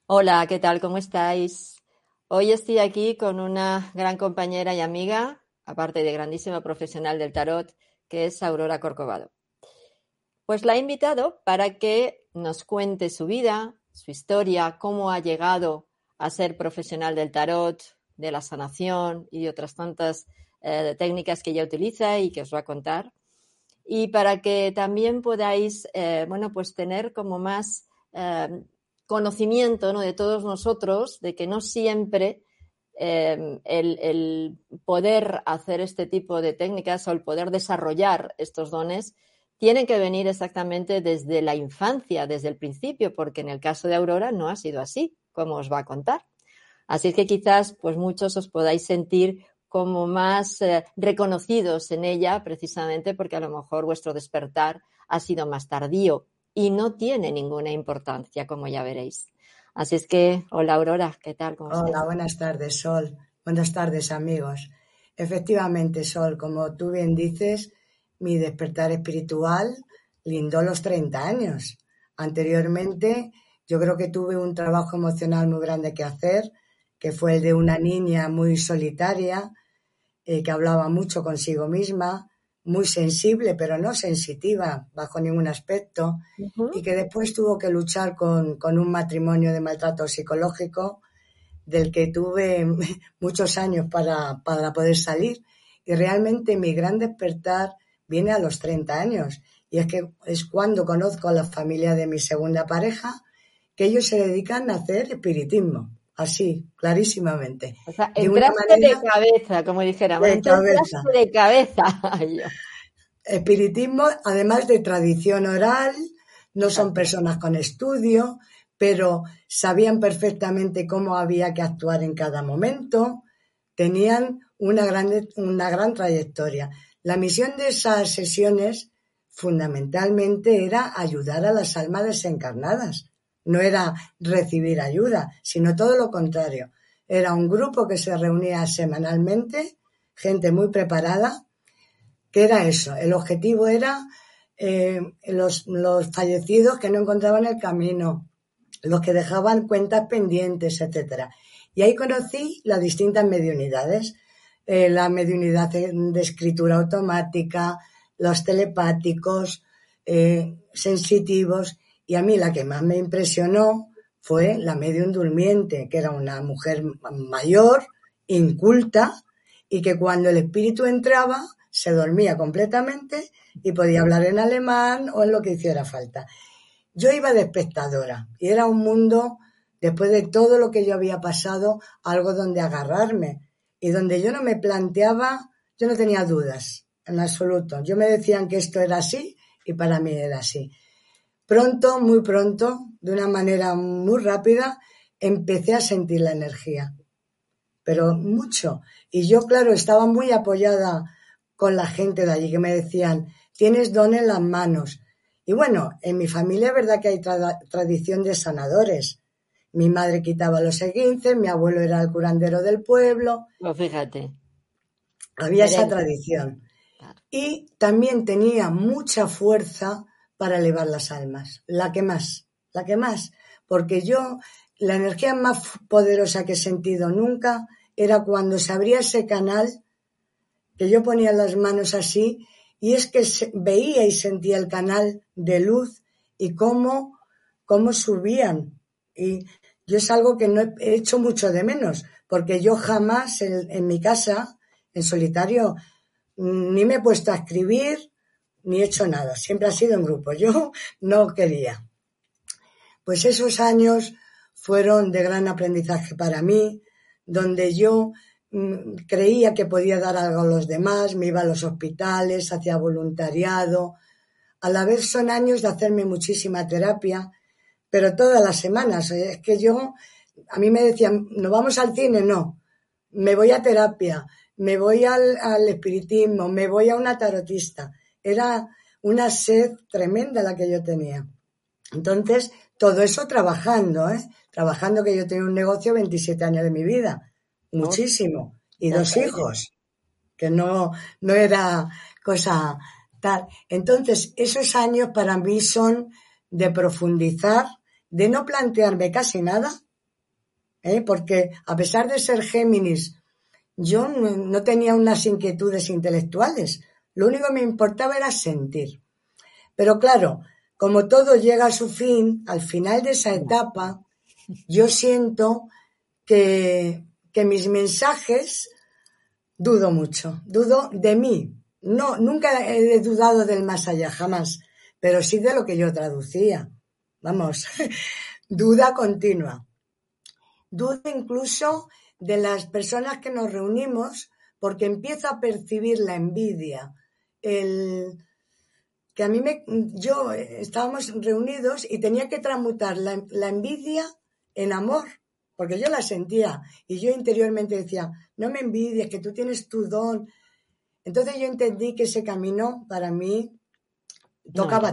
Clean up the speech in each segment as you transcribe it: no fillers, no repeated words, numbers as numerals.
Hola, ¿qué tal? ¿Cómo estáis? Hoy estoy aquí con una gran compañera y amiga, aparte de grandísima profesional del tarot, que es Aurora Corcovado. Pues la he invitado para que nos cuente su vida, su historia, cómo ha llegado a ser profesional del tarot, de la sanación y de otras tantas técnicas que ella utiliza y que os va a contar. Y para que también podáis, pues tener como más conocimiento, ¿no?, de todos nosotros, de que no siempre el poder hacer este tipo de técnicas o el poder desarrollar estos dones tienen que venir exactamente desde la infancia, desde el principio, porque en el caso de Aurora no ha sido así, como os va a contar. Así es que quizás pues muchos os podáis sentir como más reconocidos en ella, precisamente porque a lo mejor vuestro despertar ha sido más tardío y no tiene ninguna importancia, como ya veréis. Así es que, hola Aurora, ¿qué tal? ¿Cómo estás? Hola, buenas tardes, Sol. Buenas tardes, amigos. Efectivamente, Sol, como tú bien dices, mi despertar espiritual lindó los 30 años. Anteriormente, yo creo que tuve un trabajo emocional muy grande que hacer, que fue el de una niña muy solitaria, que hablaba mucho consigo misma, muy sensible, pero no sensitiva bajo ningún aspecto, y Uh-huh. que después tuvo que luchar con un matrimonio de maltrato psicológico del que tuve muchos años para poder salir. Y realmente mi gran despertar viene a los 30 años. Y es que es cuando conozco a la familia de mi segunda pareja, que ellos se dedican a hacer espiritismo. Así, clarísimamente. O sea, De una entraste de manera cabeza, como dijéramos, de cabeza. entraste de cabeza. Yo, Espiritismo, además de tradición oral, no son fíjate. personas con estudio, pero sabían perfectamente cómo había que actuar en cada momento, tenían una gran trayectoria. La misión de esas sesiones fundamentalmente era ayudar a las almas desencarnadas, no era recibir ayuda, sino todo lo contrario. Era un grupo que se reunía semanalmente, gente muy preparada, que era eso, el objetivo era los fallecidos que no encontraban el camino, los que dejaban cuentas pendientes, etcétera. Y ahí conocí las distintas mediunidades, la mediunidad de escritura automática, los telepáticos, sensitivos, y a mí la que más me impresionó fue la medium durmiente, que era una mujer mayor, inculta, y que cuando el espíritu entraba se dormía completamente y podía hablar en alemán o en lo que hiciera falta. Yo iba de espectadora y era un mundo, después de todo lo que yo había pasado, algo donde agarrarme y donde yo no me planteaba, yo no tenía dudas en absoluto. Yo me decían que esto era así y para mí era así. Pronto, muy pronto, de una manera muy rápida, empecé a sentir la energía, pero mucho. Y yo, claro, estaba muy apoyada con la gente de allí que me decían, tienes don en las manos. Y bueno, en mi familia es verdad que hay tradición de sanadores. Mi madre quitaba los esguinces, mi abuelo era el curandero del pueblo, Pues fíjate, había esa herencia. tradición. Claro. Y también tenía mucha fuerza para elevar las almas, la que más, porque yo, la energía más poderosa que he sentido nunca era cuando se abría ese canal, que yo ponía las manos así, y es que veía y sentía el canal de luz y cómo subían. Y yo es algo que no he hecho mucho de menos, porque yo jamás en mi casa, en solitario, ni me he puesto a escribir, ni he hecho nada. Siempre ha sido en grupo. Yo no quería. Pues esos años fueron de gran aprendizaje para mí, donde yo creía que podía dar algo a los demás, me iba a los hospitales, hacía voluntariado. A la vez son años de hacerme muchísima terapia, pero todas las semanas. Es que a mí me decían, ¿no vamos al cine? No, me voy a terapia, me voy al espiritismo, me voy a una tarotista. Era una sed tremenda la que yo tenía. Entonces, todo eso trabajando, ¿eh? Trabajando, que yo tenía un negocio 27 años de mi vida, Oh, muchísimo, y ya 2 hijos, que no era cosa tal. Entonces, esos años para mí son de profundizar, de no plantearme casi nada, Porque a pesar de ser Géminis, yo no tenía unas inquietudes intelectuales. Lo único que me importaba era sentir. Pero claro, como todo llega a su fin, al final de esa etapa, yo siento que mis mensajes dudo mucho, dudo de mí. No, nunca he dudado del más allá, jamás, pero sí de lo que yo traducía. Vamos, duda continua. Duda incluso de las personas que nos reunimos porque empiezo a percibir la envidia, que a mí estábamos reunidos y tenía que transmutar la envidia en amor, porque yo la sentía y yo interiormente decía, no me envidies, que tú tienes tu don. Entonces yo entendí que ese camino para mí tocaba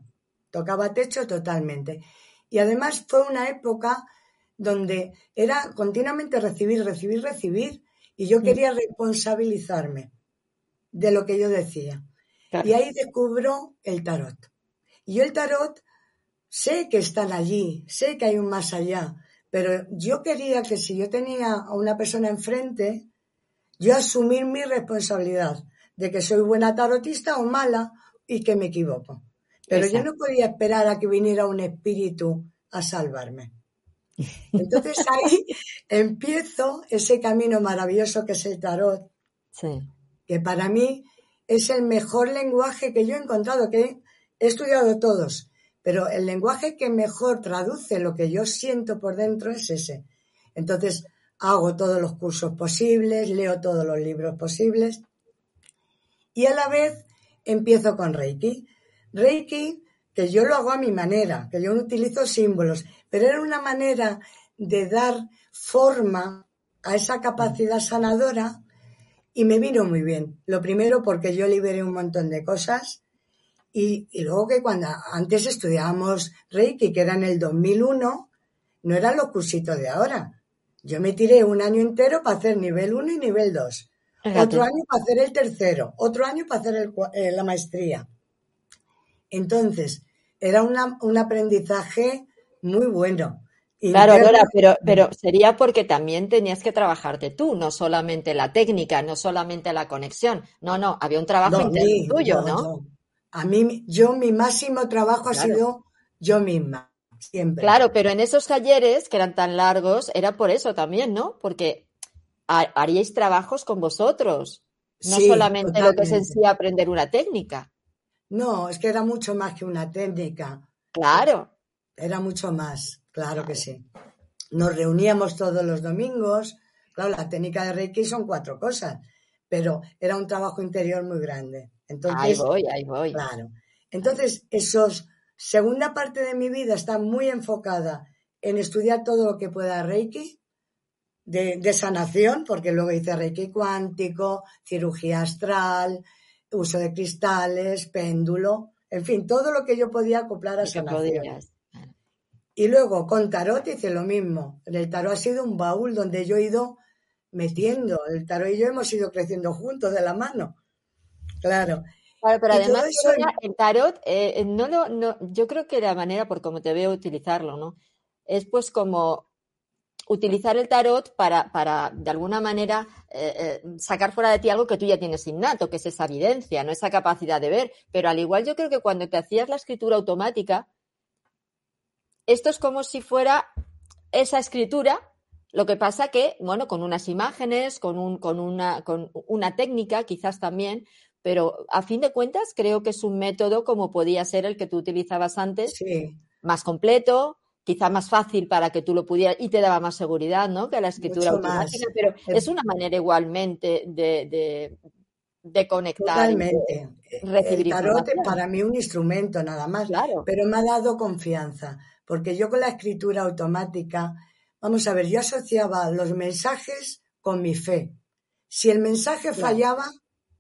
techo totalmente. Y además fue una época donde era continuamente recibir, y yo quería responsabilizarme de lo que yo decía. Claro. Y ahí descubro el tarot. Y yo el tarot sé que están allí, sé que hay un más allá, pero yo quería que si yo tenía a una persona enfrente, yo asumir mi responsabilidad de que soy buena tarotista o mala y que me equivoco. Pero yo no podía esperar a que viniera un espíritu a salvarme. Entonces ahí empiezo ese camino maravilloso que es el tarot, que para mí es el mejor lenguaje que yo he encontrado, que he estudiado todos, pero el lenguaje que mejor traduce lo que yo siento por dentro es ese. Entonces hago todos los cursos posibles, leo todos los libros posibles y a la vez empiezo con Reiki. Reiki, que yo lo hago a mi manera, que yo no utilizo símbolos, pero era una manera de dar forma a esa capacidad sanadora y me vino muy bien. Lo primero porque yo liberé un montón de cosas y luego que cuando antes estudiábamos Reiki, que era en el 2001, no eran los cursitos de ahora. Yo me tiré un año entero para hacer nivel 1 y nivel 2. Fíjate. Otro año para hacer el tercero. Otro año para hacer la maestría. Entonces, era un aprendizaje muy bueno. Claro, Interno. Dora, pero sería porque también tenías que trabajarte tú, no solamente la técnica, no solamente la conexión. No, había un trabajo interno tuyo, ¿no? Mi máximo trabajo ha Claro. sido yo misma, siempre. Claro, pero en esos talleres que eran tan largos, era por eso también, ¿no? Porque haríais trabajos con vosotros, no Sí, solamente lo que es en totalmente. sí aprender una técnica. No, es que era mucho más que una técnica. Claro. Era mucho más, claro que Claro. sí. Nos reuníamos todos los domingos. Claro, la técnica de Reiki son 4 cosas, pero era un trabajo interior muy grande. Ahí Entonces, voy. claro. Entonces, segunda parte de mi vida está muy enfocada en estudiar todo lo que pueda Reiki, de sanación, porque luego hice Reiki cuántico, cirugía astral, uso de cristales, péndulo, en fin, todo lo que yo podía acoplar a Lo que sanación. podías. Y luego con tarot hice lo mismo. El tarot ha sido un baúl donde yo he ido metiendo. El tarot y yo hemos ido creciendo juntos de la mano. Claro. Claro, pero Y todo además, eso, el tarot, yo creo que la manera por cómo te veo utilizarlo, ¿no? Es pues como utilizar el tarot para de alguna manera, sacar fuera de ti algo que tú ya tienes innato, que es esa evidencia, ¿no? Esa capacidad de ver. Pero al igual yo creo que cuando te hacías la escritura automática, esto es como si fuera esa escritura, lo que pasa que, bueno, con unas imágenes, con una técnica quizás también, pero a fin de cuentas creo que es un método como podía ser el que tú utilizabas antes, sí, más completo, quizá más fácil para que tú lo pudieras y te daba más seguridad, ¿no? Que la escritura mucho automática, más. pero es una manera igualmente de conectar y Totalmente. de El recibir tarot es información. para mí un instrumento nada más, Claro, pero me ha dado confianza, porque yo con la escritura automática, vamos a ver, yo asociaba los mensajes con mi fe. Si el mensaje claro. fallaba,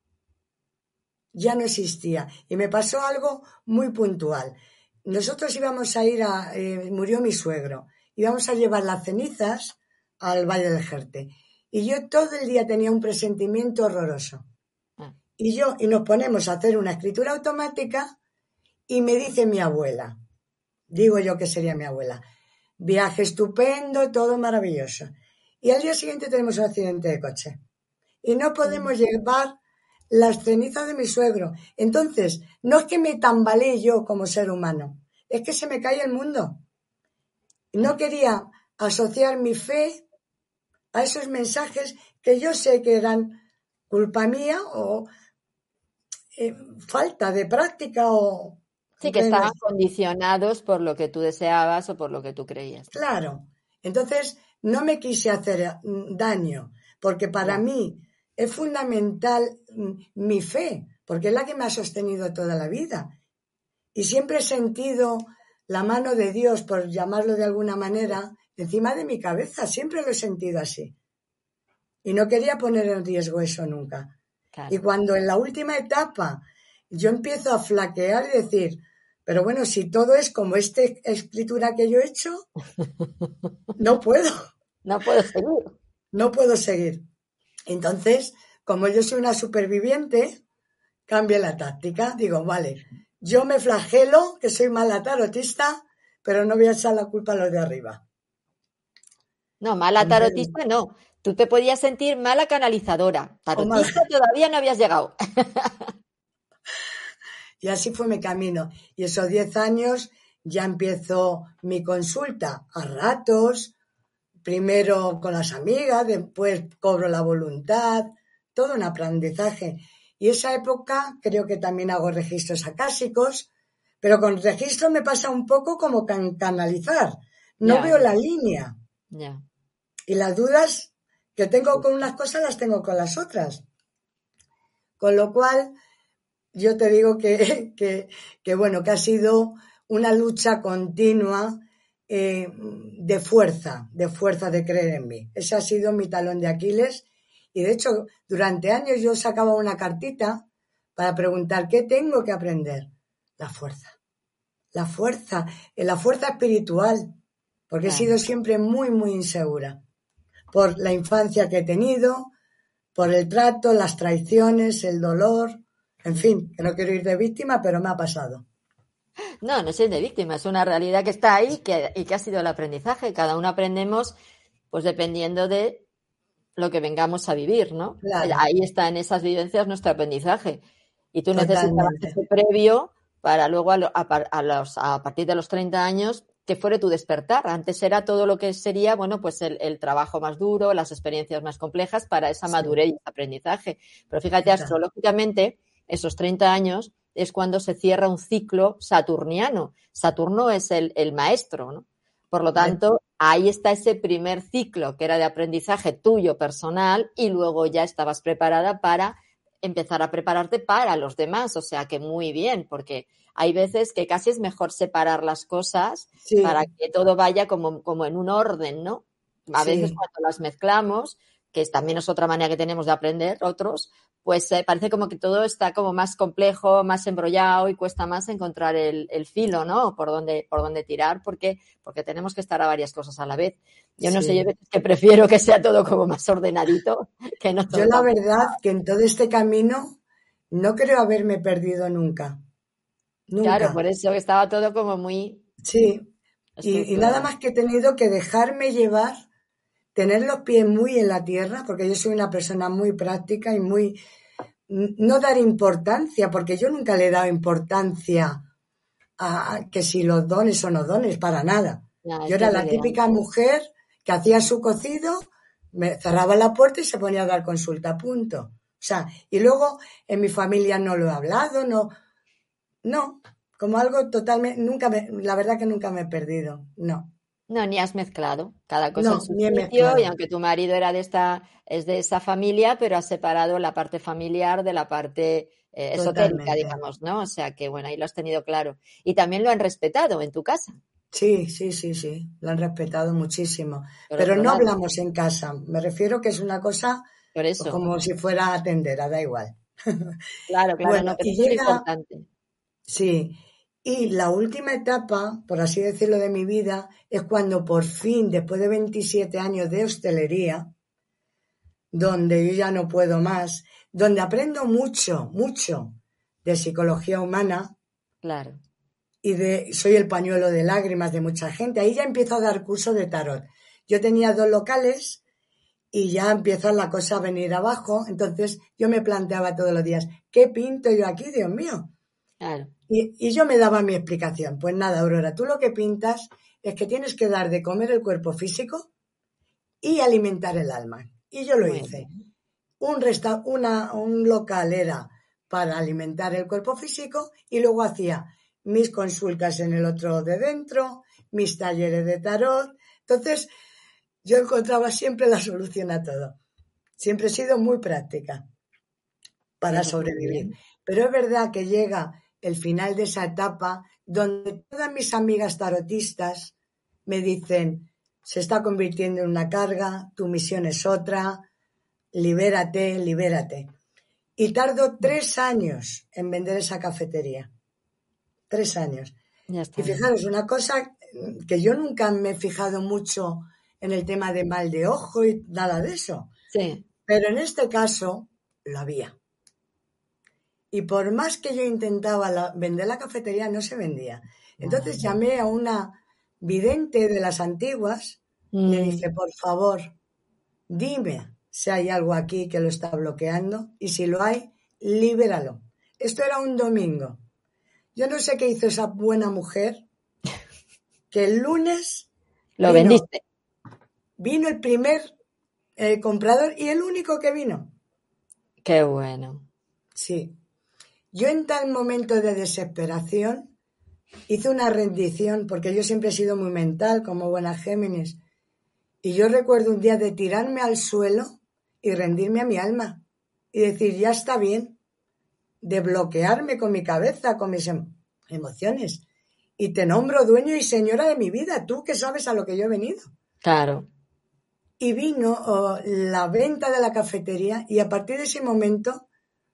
ya no existía. Y me pasó algo muy puntual. Nosotros íbamos a ir murió mi suegro, íbamos a llevar las cenizas al Valle del Jerte. Y yo todo el día tenía un presentimiento horroroso. Ah, Y nos ponemos a hacer una escritura automática y me dice mi abuela, digo yo que sería mi abuela, viaje estupendo, todo maravilloso. Y al día siguiente tenemos un accidente de coche. Y no podemos llevar las cenizas de mi suegro. Entonces, no es que me tambalee yo como ser humano, es que se me cae el mundo. No quería asociar mi fe a esos mensajes que yo sé que eran culpa mía o falta de práctica o Sí, que de estaban energía. condicionados por lo que tú deseabas o por lo que tú creías. Claro. Entonces, no me quise hacer daño, porque para Ya. mí es fundamental mi fe, porque es la que me ha sostenido toda la vida. Y siempre he sentido la mano de Dios, por llamarlo de alguna manera, encima de mi cabeza. Siempre lo he sentido así. Y no quería poner en riesgo eso nunca. Y Claro. cuando en la última etapa yo empiezo a flaquear y decir, pero bueno, si todo es como esta escritura que yo he hecho, no puedo, No puedo seguir. no puedo seguir. Entonces, como yo soy una superviviente, cambio la táctica. Digo, vale, yo me flagelo, que soy mala tarotista, pero no voy a echar la culpa a los de arriba. No, mala Entonces, tarotista no. Tú te podías sentir mala canalizadora. o mala. Tarotista todavía no habías llegado. Y así fue mi camino. Y esos 10 años ya empiezo mi consulta a ratos, primero con las amigas, después cobro la voluntad, todo un aprendizaje. Y esa época creo que también hago registros acásicos, pero con registro me pasa un poco como canalizar. No Ya, veo la línea ya. y las dudas que tengo con unas cosas las tengo con las otras. Con lo cual, yo te digo bueno, que ha sido una lucha continua de fuerza de creer en mí. Ese ha sido mi talón de Aquiles. Y de hecho, durante años yo sacaba una cartita para preguntar qué tengo que aprender. La fuerza, la fuerza espiritual, porque he Claro. sido siempre muy, muy insegura por la infancia que he tenido, por el trato, las traiciones, el dolor, en fin, que no quiero ir de víctima, pero me ha pasado. No, no soy de víctima, es una realidad que está ahí y que ha sido el aprendizaje. Cada uno aprendemos, pues dependiendo de lo que vengamos a vivir, ¿no? Claro, Ahí está en esas vivencias nuestro aprendizaje. Y tú necesitabas totalmente. ese previo para luego a partir de los 30 años que fuere tu despertar. Antes era todo lo que sería, bueno, pues el trabajo más duro, las experiencias más complejas para esa Sí, madurez y ese aprendizaje. Pero fíjate, total. astrológicamente, esos 30 años es cuando se cierra un ciclo saturniano. Saturno es el maestro, ¿no? Por lo tanto, ahí está ese primer ciclo que era de aprendizaje tuyo personal y luego ya estabas preparada para empezar a prepararte para los demás. O sea que muy bien, porque hay veces que casi es mejor separar las cosas para Sí, que todo vaya como en un orden, ¿no? A veces sí, cuando las mezclamos, que también es otra manera que tenemos de aprender otros, pues parece como que todo está como más complejo, más embrollado y cuesta más encontrar el filo, ¿no? Por dónde tirar, porque tenemos que estar a varias cosas a la vez. Yo no sé, yo sí. veces que prefiero que sea todo como más ordenadito, que no Yo todo la tan... verdad que en todo este camino no creo haberme perdido nunca, Claro, nunca. por eso estaba todo como muy Sí, y nada estructurado. más que he tenido que dejarme llevar, tener los pies muy en la tierra, porque yo soy una persona muy práctica y muy... No dar importancia, porque yo nunca le he dado importancia a que si los dones o no dones, para nada. Ya, Yo es que era es la ideal. típica mujer que hacía su cocido, me cerraba la puerta y se ponía a dar consulta, punto. O sea, y luego en mi familia no lo he hablado, no, no, como algo totalmente, la verdad que nunca me he perdido, no, No, ni has mezclado, cada cosa en no, su ni he sitio, y mezclado, aunque tu marido es de esa familia, pero has separado la parte familiar de la parte esotérica, totalmente. digamos, ¿no? O sea que, bueno, ahí lo has tenido claro. Y también lo han respetado en tu casa, Sí, sí, sí, sí, lo han respetado muchísimo, por pero otro no lado. hablamos en casa, me refiero que es una cosa Por pues, eso, como si fuera atendera, da igual. claro, claro, Bueno, no, pero y eso es lo llega, importante. sí, y la última etapa, por así decirlo, de mi vida es cuando por fin, después de 27 años de hostelería, donde yo ya no puedo más, donde aprendo mucho, mucho de psicología humana, Claro. soy el pañuelo de lágrimas de mucha gente. Ahí ya empiezo a dar cursos de tarot. Yo tenía 2 locales y ya empieza la cosa a venir abajo. Entonces yo me planteaba todos los días, ¿qué pinto yo aquí, Dios mío? Claro. Y yo me daba mi explicación. Pues nada, Aurora, tú lo que pintas es que tienes que dar de comer el cuerpo físico y alimentar el alma. Y yo lo Muy hice. bien. Un local era para alimentar el cuerpo físico y luego hacía mis consultas en el otro de dentro, mis talleres de tarot. Entonces, yo encontraba siempre la solución a todo. Siempre he sido muy práctica para Pues muy sobrevivir. bien. Pero es verdad que llega el final de esa etapa donde todas mis amigas tarotistas me dicen, se está convirtiendo en una carga, tu misión es otra, libérate, libérate. Y tardo 3 años en vender esa cafetería. 3 años. Ya Y está bien. fijaros, una cosa que yo nunca me he fijado mucho en el tema de mal de ojo y nada de eso. Sí. Pero en este caso lo había. Y por más que yo intentaba vender la cafetería, no se vendía. Entonces Vale. llamé a una vidente de las antiguas y le Mm, dije, por favor, dime si hay algo aquí que lo está bloqueando y si lo hay, libéralo. Esto era un domingo. Yo no sé qué hizo esa buena mujer, que el lunes lo vino, vendiste. vino el primer comprador y el único que vino. Qué bueno. Sí. Yo en tal momento de desesperación hice una rendición, porque yo siempre he sido muy mental, como buena Géminis. Y yo recuerdo un día de tirarme al suelo y rendirme a mi alma y decir, ya está bien, de bloquearme con mi cabeza, con mis emociones. Y te nombro dueño y señora de mi vida, tú que sabes a lo que yo he venido. Claro. Y vino la venta de la cafetería y a partir de ese momento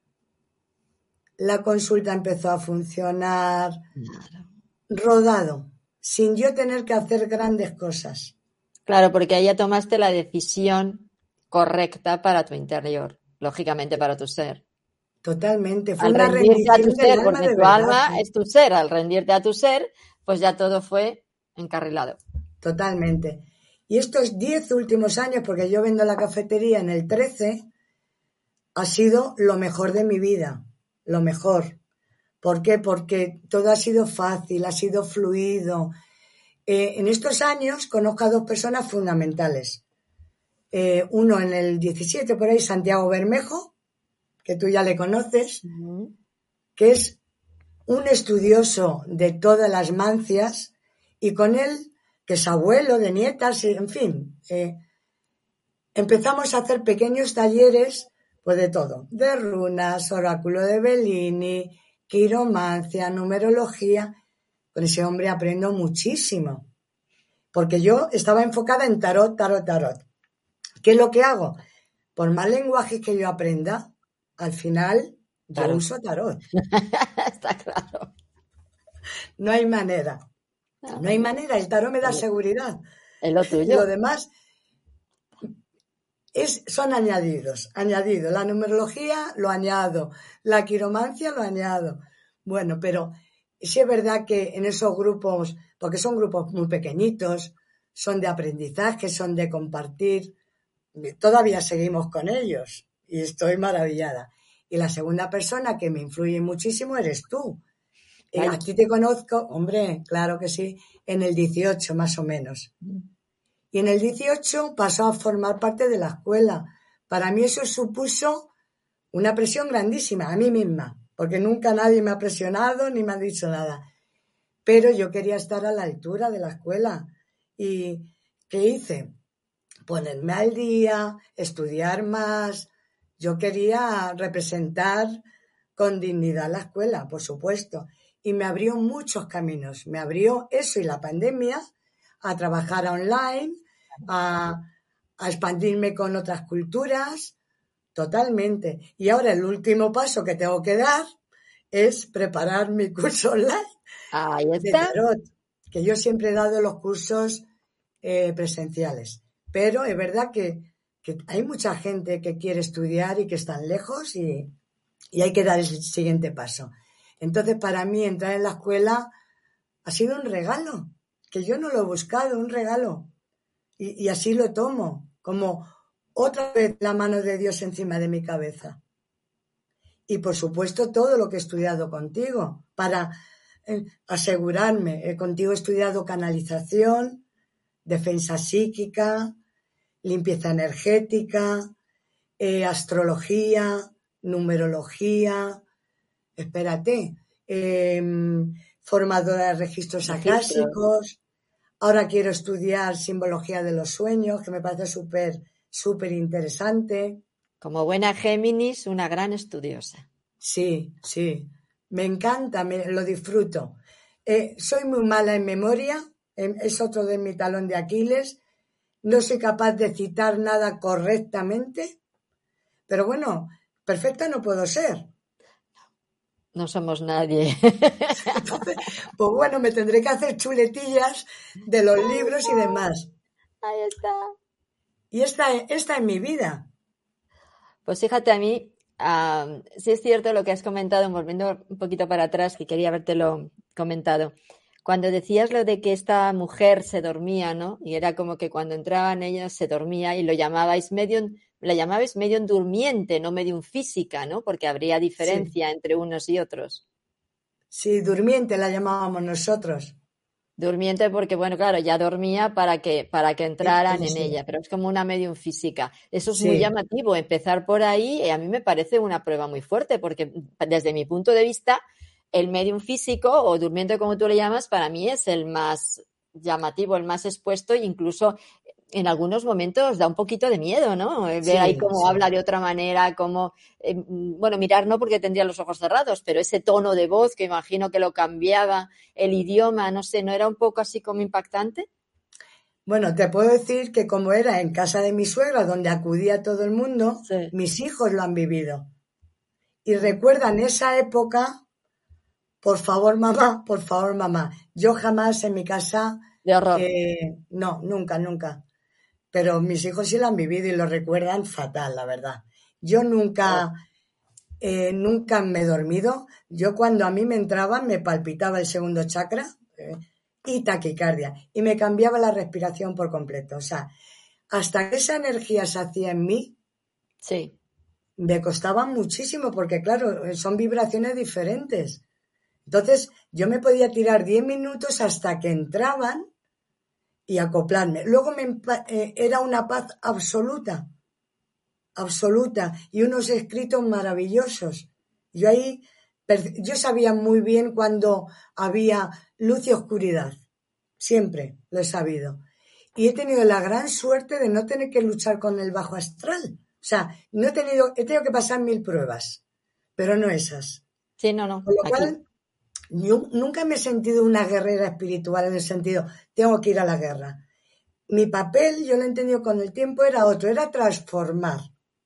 la consulta empezó a funcionar Claro. rodado, sin yo tener que hacer grandes cosas. Claro, porque ahí ya tomaste la decisión correcta para tu interior, lógicamente para tu ser. Totalmente, fue Al una rendirte a tu rendición del ser, alma porque de tu verdad, alma es tu ser, al rendirte a tu ser, pues ya todo fue encarrilado. totalmente. Y estos 10 últimos años, porque yo vendo la cafetería en el 13, ha sido lo mejor de mi vida, lo mejor. ¿Por qué? Porque todo ha sido fácil, ha sido fluido. En estos años conozco a 2 personas fundamentales. Uno en el 17, por ahí, Santiago Bermejo, que tú ya le conoces, Ujú. que es un estudioso de todas las mancias, y con él, que es abuelo de nietas, en fin, empezamos a hacer pequeños talleres, pues de todo, de runas, oráculo de Bellini, quiromancia, numerología. Con ese hombre aprendo muchísimo, porque yo estaba enfocada en tarot, tarot, tarot. ¿Qué es lo que hago? Por más lenguaje que yo aprenda, al final yo Claro. uso tarot. Está claro. No hay manera. No hay No, manera. El tarot me da es seguridad. lo Lo tuyo. demás son añadidos. Añadido. La numerología lo añado. La quiromancia lo añado. Bueno, pero sí es verdad que en esos grupos, porque son grupos muy pequeñitos, son de aprendizaje, son de compartir, todavía seguimos con ellos y estoy maravillada. Y la segunda persona que me influye muchísimo eres tú. A Vaya. ti te conozco, hombre, claro que sí, en el 18 más o menos. Y en el 18 pasó a formar parte de la escuela. Para mí eso supuso una presión grandísima, a mí misma, porque nunca nadie me ha presionado ni me ha dicho nada. Pero yo quería estar a la altura de la escuela. ¿Y qué hice? Ponerme al día, estudiar más. Yo quería representar con dignidad la escuela, por supuesto. Y me abrió muchos caminos. Me abrió eso y la pandemia a trabajar online, a, a expandirme con otras culturas, totalmente. Y ahora el último paso que tengo que dar es preparar mi curso online Ahí de está. tarot, que yo siempre he dado los cursos presenciales. Pero es verdad que hay mucha gente que quiere estudiar y que están lejos y hay que dar el siguiente paso. Entonces, para mí, entrar en la escuela ha sido un regalo, que yo no lo he buscado, un regalo. Y así lo tomo, como otra vez la mano de Dios encima de mi cabeza. Y por supuesto todo lo que he estudiado contigo, para asegurarme. Contigo he estudiado canalización, defensa psíquica, limpieza energética, astrología, numerología, espérate, formadora de registros acásicos. Ahora quiero estudiar simbología de los sueños, que me parece súper interesante. Como buena Géminis, una gran estudiosa. Sí, me encanta, lo disfruto. Soy muy mala en memoria, es otro de mi talón de Aquiles. No soy capaz de citar nada correctamente, pero bueno, perfecta no puedo ser. No somos nadie. Entonces, pues bueno, me tendré que hacer chuletillas de los libros y demás. Ahí está. Y esta es mi vida. Pues fíjate, a mí, sí es cierto lo que has comentado, volviendo un poquito para atrás, que quería habértelo comentado. Cuando decías lo de que esta mujer se dormía, ¿no? Y era como que cuando entraban ellas se dormía y la llamabais medium durmiente, no medium física, ¿no? Porque habría diferencia entre unos y otros. Sí, durmiente la llamábamos nosotros. Durmiente porque, bueno, claro, ya dormía para que entraran en Sí. ella, pero es como una medium física. Eso es muy Sí. llamativo, empezar por ahí, a mí me parece una prueba muy fuerte, porque desde mi punto de vista, el medium físico, o durmiente como tú le llamas, para mí es el más llamativo, el más expuesto, e incluso en algunos momentos da un poquito de miedo, ¿no? Ver ahí cómo habla de otra manera, cómo, bueno, mirar no porque tendría los ojos cerrados, pero ese tono de voz que imagino que lo cambiaba, el idioma, no sé, ¿no era un poco así como impactante? Bueno, te puedo decir que como era en casa de mi suegra, donde acudía todo el mundo, Sí. mis hijos lo han vivido. Y recuerdan esa época, por favor, mamá. Yo jamás en mi casa, De horror. no, nunca. Pero mis hijos sí lo han vivido y lo recuerdan fatal, la verdad. Yo nunca me he dormido. Yo cuando a mí me entraban me palpitaba el segundo chakra y taquicardia y me cambiaba la respiración por completo. O sea, hasta que esa energía se hacía en mí, Sí. me costaba muchísimo porque, claro, son vibraciones diferentes. Entonces, yo me podía tirar 10 minutos hasta que entraban y acoplarme. Luego era una paz absoluta y unos escritos maravillosos. Yo ahí, yo sabía muy bien cuando había luz y oscuridad. Siempre lo he sabido. Y he tenido la gran suerte de no tener que luchar con el bajo astral. O sea, he tenido que pasar 1000 pruebas, pero no esas. Sí, no. Con lo Aquí. cual, yo nunca me he sentido una guerrera espiritual en el sentido, tengo que ir a la guerra. Mi papel, yo lo he entendido con el tiempo, era otro, era transformar.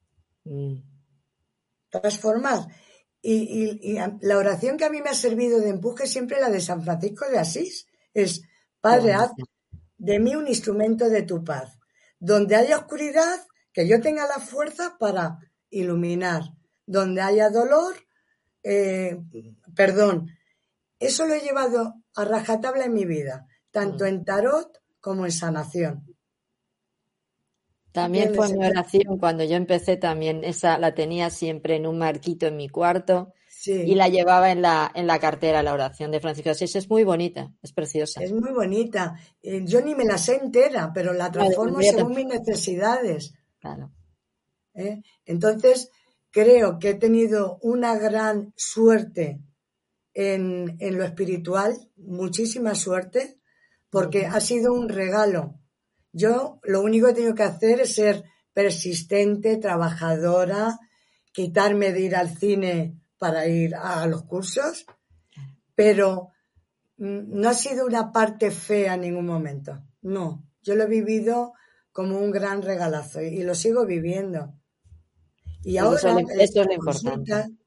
Transformar. Y la oración que a mí me ha servido de empuje siempre la de San Francisco de Asís. Es, Padre, haz de mí un instrumento de tu paz. Donde haya oscuridad, que yo tenga la fuerza para iluminar. Donde haya dolor, perdón. Eso lo he llevado a rajatabla en mi vida, tanto en tarot como en sanación. También fue mi oración cuando yo empecé también, esa la tenía siempre en un marquito en mi cuarto y Sí. la llevaba en la cartera, la oración de Francisco de Asís. Es muy bonita, es preciosa. Es muy bonita. Yo ni me la sé entera, pero la transformo según mis necesidades. Claro. Entonces, creo que he tenido una gran suerte en lo espiritual, muchísima suerte, porque ha sido un regalo. Yo lo único que tengo que hacer es ser persistente, trabajadora, quitarme de ir al cine para ir a los cursos, pero no ha sido una parte fea en ningún momento. No, yo lo he vivido como un gran regalazo y lo sigo viviendo. Y Pues ahora, eso es lo importante. consulta,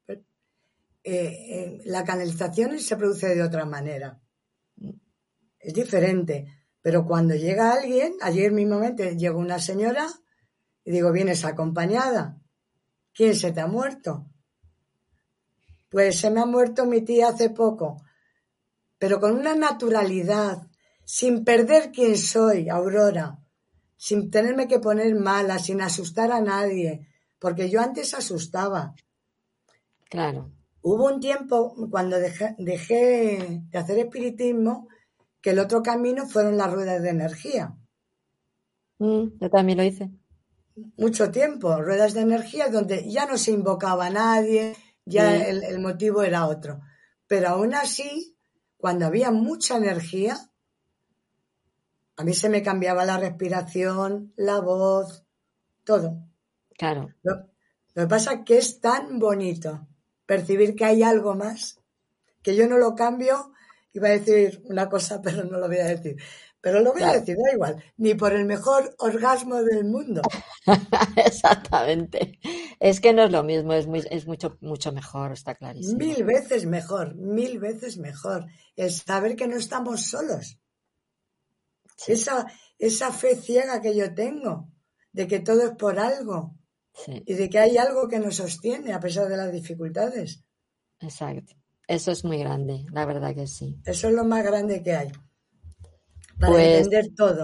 la canalización se produce de otra manera. Es diferente. Pero cuando llega alguien, ayer mismamente llegó una señora y digo, ¿vienes acompañada? ¿Quién se te ha muerto? Pues se me ha muerto mi tía hace poco. pero con una naturalidad, sin perder quién soy, Aurora, sin tenerme que poner mala, sin asustar a nadie, porque yo antes asustaba. Claro. Hubo un tiempo cuando dejé de hacer espiritismo que el otro camino fueron las ruedas de energía. Yo también lo hice. Mucho tiempo, ruedas de energía donde ya no se invocaba a nadie, ya Sí, el motivo era otro. Pero aún así, cuando había mucha energía, a mí se me cambiaba la respiración, la voz, todo. claro. Lo que pasa es que es tan bonito percibir que hay algo más, que yo no lo cambio, iba a decir una cosa, pero no lo voy a decir. Pero lo voy a Claro. decir, da igual, ni por el mejor orgasmo del mundo. Exactamente. Es que no es lo mismo, es mucho, mucho mejor, está clarísimo. Mil veces mejor, mil veces mejor. El saber que no estamos solos. Sí, Esa fe ciega que yo tengo, de que todo es por algo sí, y de que hay algo que nos sostiene a pesar de las dificultades. exacto. Eso es muy grande, la verdad que sí. Eso es lo más grande que hay, para Pues, entender todo.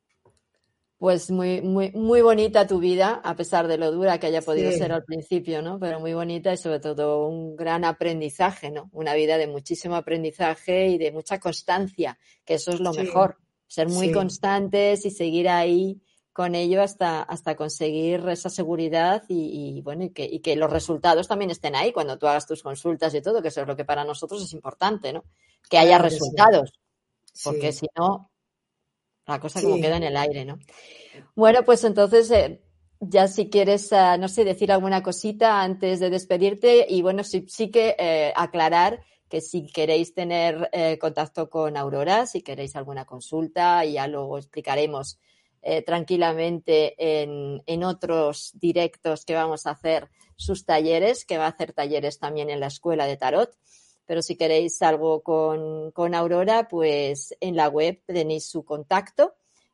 pues muy, muy, muy bonita tu vida, a pesar de lo dura que haya podido ser Sí, al principio, ¿no? Pero muy bonita y sobre todo un gran aprendizaje, ¿no? Una vida de muchísimo aprendizaje y de mucha constancia, que eso es lo sí, mejor. Ser muy sí, constantes y seguir ahí con ello hasta conseguir esa seguridad y bueno, y que los resultados también estén ahí cuando tú hagas tus consultas y todo, que eso es lo que para nosotros es importante, ¿no? Que haya claro que sí. resultados, porque Sí, si no, la cosa como queda sí. en el aire, ¿no? Bueno, pues entonces, ya si quieres, no sé, decir alguna cosita antes de despedirte y bueno, sí que aclarar que si queréis tener contacto con Aurora, si queréis alguna consulta, ya luego explicaremos tranquilamente en otros directos que vamos a hacer sus talleres, que va a hacer talleres también en la escuela de tarot. Pero si queréis algo con Aurora, pues en la web tenéis su contacto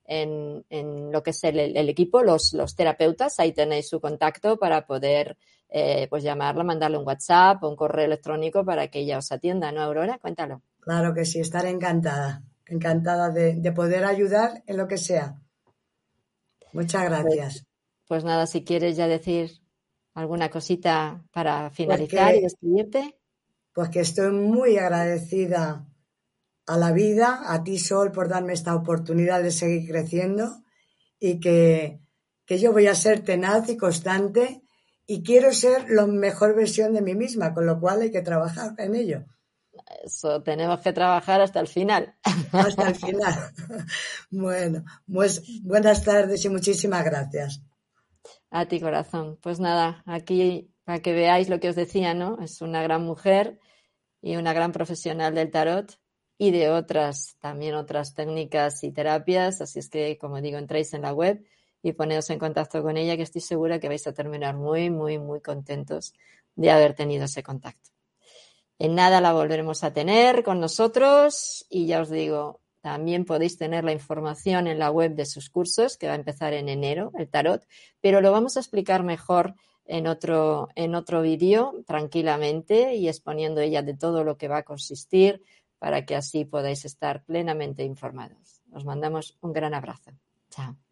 en lo que es el equipo, los terapeutas, ahí tenéis su contacto para poder pues llamarla, mandarle un WhatsApp o un correo electrónico para que ella os atienda, ¿no, Aurora? Cuéntalo. Claro que sí, estaré encantada. Encantada de poder ayudar en lo que sea. Muchas Pues, gracias. pues nada, si quieres ya decir alguna cosita para Pues finalizar y que, despedirte. pues que estoy muy agradecida a la vida, a ti, Sol, por darme esta oportunidad de seguir creciendo y que yo voy a ser tenaz y constante y quiero ser la mejor versión de mí misma, con lo cual hay que trabajar en ello Eso, tenemos que trabajar hasta el final. hasta el final. Bueno, pues buenas tardes y muchísimas gracias. A ti, corazón. Pues nada, aquí para que veáis lo que os decía, ¿no? Es una gran mujer y una gran profesional del tarot y de otras, también otras técnicas y terapias. Así es que, como digo, entréis en la web y poneos en contacto con ella, que estoy segura que vais a terminar muy, muy, muy contentos de haber tenido ese contacto. En nada la volveremos a tener con nosotros y ya os digo, también podéis tener la información en la web de sus cursos, que va a empezar en enero, el tarot, pero lo vamos a explicar mejor en otro vídeo, tranquilamente, y exponiendo ella de todo lo que va a consistir, para que así podáis estar plenamente informados. Os mandamos un gran abrazo. Chao.